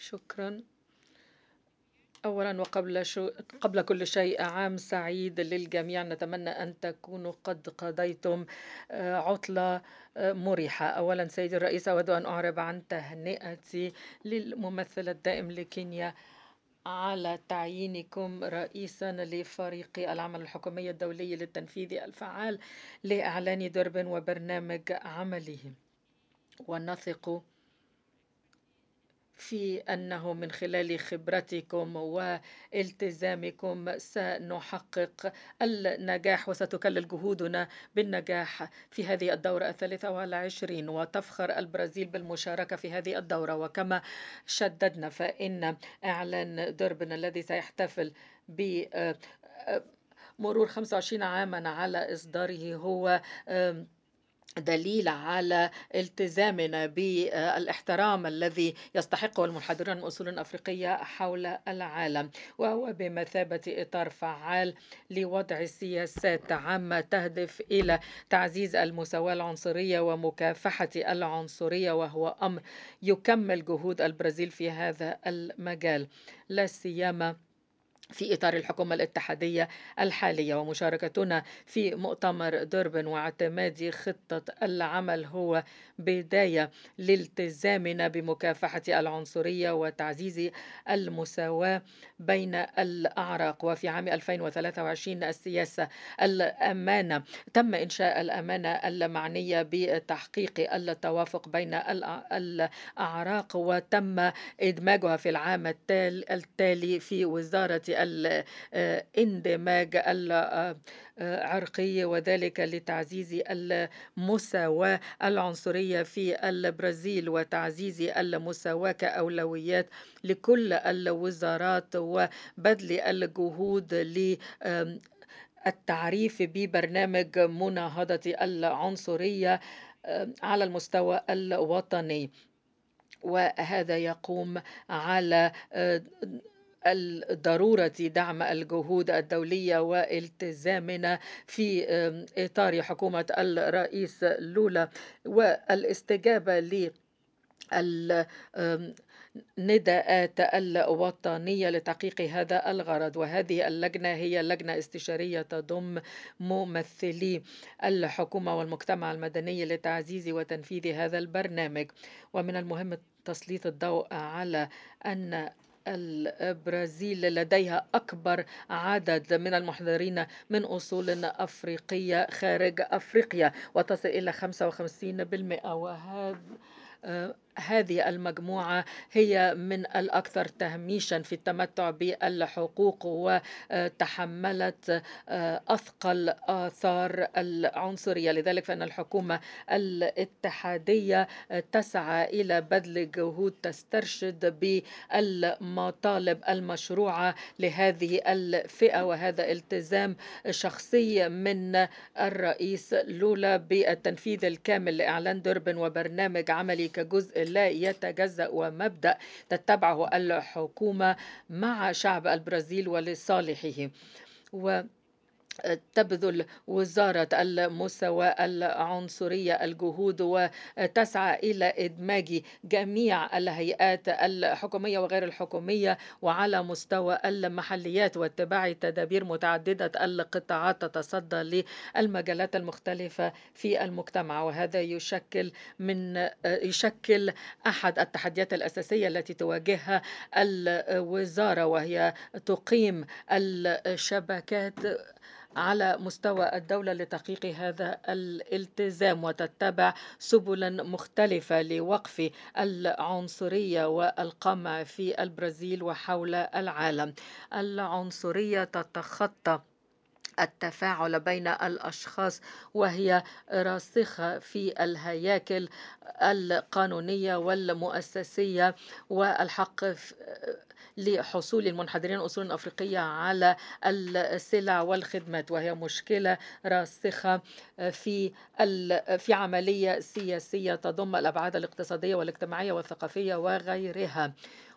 شكرا. أولا قبل كل شيء عام سعيد للجميع. نتمنى أن تكونوا قد قضيتم عطلة مريحة. أولا سيدي الرئيس، أود أن أعرب عن تهنئتي للممثل الدائم لكينيا على تعيينكم رئيسا لفريق العمل الحكومي الدولي للتنفيذ الفعال لإعلان دربن وبرنامج عمله، ونثق في أنه من خلال خبرتكم والتزامكم سنحقق النجاح، وستكلل جهودنا بالنجاح في هذه الدورة 23، وتفخر البرازيل بالمشاركة في هذه الدورة. وكما شددنا فإن إعلان دربن الذي سيحتفل ب مرور 25 عاما على إصداره هو دليل على التزامنا بالاحترام الذي يستحقه المنحدرون من أصول أفريقية حول العالم، وهو بمثابة إطار فعال لوضع سياسات عامة تهدف إلى تعزيز المساواة العنصرية ومكافحة العنصرية، وهو أمر يكمل جهود البرازيل في هذا المجال، لا سيما في إطار الحكومة الاتحادية الحالية. ومشاركتنا في مؤتمر دربن واعتماد خطة العمل هو بداية لالتزامنا بمكافحة العنصرية وتعزيز المساواة بين الأعراق. وفي عام 2023 السياسة الأمانة تم إنشاء الأمانة المعنية بتحقيق التوافق بين الأعراق، وتم إدماجها في العام التالي في وزارة الاندماج العرقي، وذلك لتعزيز المساواة العنصرية في البرازيل وتعزيز المساواة كأولويات لكل الوزارات، وبذل الجهود للتعريف ببرنامج مناهضة العنصرية على المستوى الوطني. وهذا يقوم على الضرورة دعم الجهود الدولية والتزامنا في إطار حكومة الرئيس لولا والاستجابة للنداءات الوطنية لتحقيق هذا الغرض. وهذه اللجنة هي لجنة استشارية تضم ممثلي الحكومة والمجتمع المدني لتعزيز وتنفيذ هذا البرنامج. ومن المهم تسليط الضوء على أن البرازيل لديها أكبر عدد من المحضرين من أصول أفريقية خارج أفريقيا، وتصل إلى 55%. هذه المجموعة هي من الأكثر تهميشا في التمتع بالحقوق، وتحملت أثقل آثار العنصرية. لذلك فإن الحكومة الاتحادية تسعى إلى بذل جهود تسترشد بالمطالب المشروعة لهذه الفئة، وهذا التزام شخصي من الرئيس لولا بالتنفيذ الكامل لإعلان دربن وبرنامج عملي كجزء لا يتجزأ ومبدأ تتبعه الحكومة مع شعب البرازيل ولصالحه. تبذل وزارة المساواة العنصرية الجهود وتسعى إلى إدماج جميع الهيئات الحكومية وغير الحكومية وعلى مستوى المحليات، واتباع تدابير متعددة القطاعات تتصدى للمجالات المختلفة في المجتمع. وهذا يشكل أحد التحديات الأساسية التي تواجهها الوزارة، وهي تقيم الشبكات على مستوى الدولة لتحقيق هذا الالتزام، وتتبع سبلا مختلفة لوقف العنصرية والقمع في البرازيل وحول العالم. العنصرية تتخطى التفاعل بين الأشخاص، وهي راسخة في الهياكل القانونية والمؤسسية، والحق لحصول المنحدرين أصول أفريقية على السلع والخدمات، وهي مشكلة راسخة في عملية سياسية تضم الأبعاد الاقتصادية والاجتماعية والثقافية وغيرها.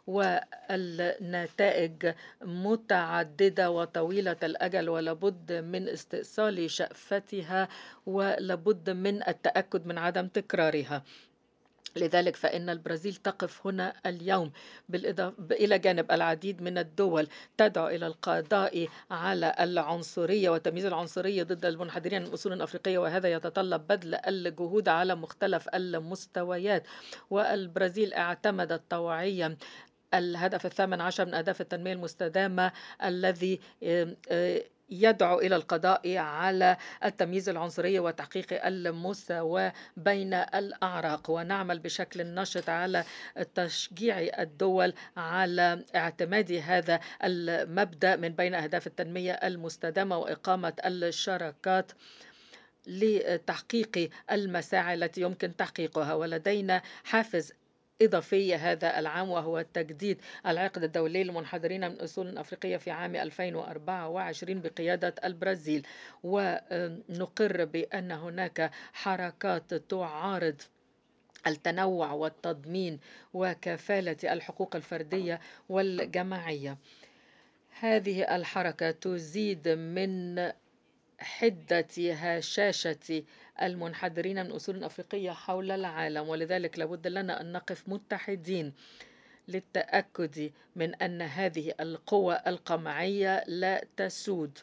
والنتائج متعددة وطويلة الأجل، ولابد من استئصال شأفتها ولابد من التأكد من عدم تكرارها. لذلك فإن البرازيل تقف هنا اليوم إلى جانب العديد من الدول تدعو إلى القضاء على العنصرية وتمييز العنصرية ضد المنحدرين من أصول أفريقية، وهذا يتطلب بذل الجهود على مختلف المستويات. والبرازيل اعتمدت طوعيا الهدف الثامن عشر من أهداف التنمية المستدامة الذي يدعو إلى القضاء على التمييز العنصري وتحقيق المساواة بين الأعراق، ونعمل بشكل نشط على تشجيع الدول على اعتماد هذا المبدأ من بين أهداف التنمية المستدامة وإقامة الشراكات لتحقيق المساعي التي يمكن تحقيقها. ولدينا حافز إضافي هذا العام، وهو تجديد العقد الدولي للمنحدرين من أصول أفريقية في عام 2024 بقيادة البرازيل. ونقر بأن هناك حركات تعارض التنوع والتضمين وكفالة الحقوق الفردية والجماعية. هذه الحركة تزيد من حدة هشاشة المنحدرين من أصول أفريقية حول العالم، ولذلك لابد لنا أن نقف متحدين للتأكد من أن هذه القوى القمعية لا تسود،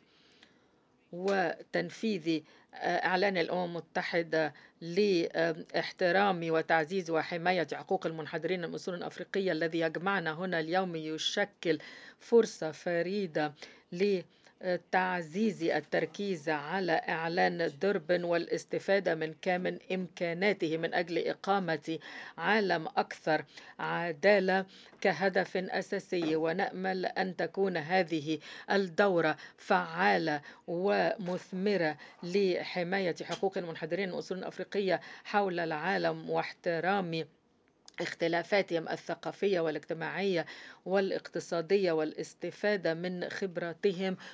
وتنفيذ إعلان الأمم المتحدة لاحترام وتعزيز وحماية حقوق المنحدرين من أصول أفريقية الذي يجمعنا هنا اليوم يشكل فرصة فريدة تعزيز التركيز على إعلان دربن والاستفادة من كامل إمكاناته من أجل إقامة عالم أكثر عدالة كهدف أساسي. ونأمل أن تكون هذه الدورة فعالة ومثمرة لحماية حقوق المنحدرين من أصول أفريقية حول العالم واحترام اختلافاتهم الثقافية والاجتماعية والاقتصادية والاستفادة من خبراتهم